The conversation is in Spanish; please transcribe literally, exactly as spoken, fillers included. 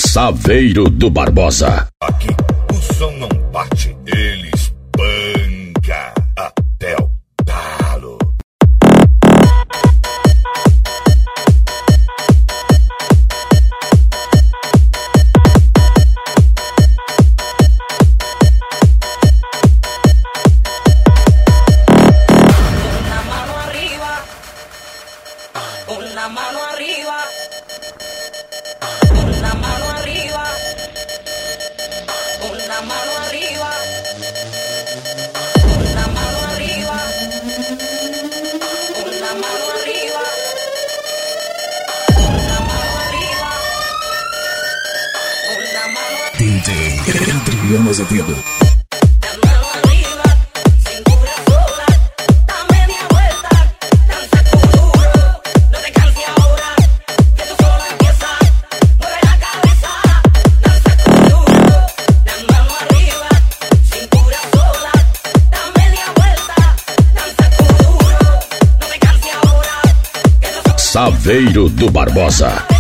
Saveiro do Barbosa. Aqui o som não bate, ele espanca até o talo. Una mano arriba, una mano arriba, una mano arriba, una mano arriba, una mano arriba, una mano arriba, una mano arriba, una mano arriba. D J Adriano Azevedo. Saveiro do Barbosa.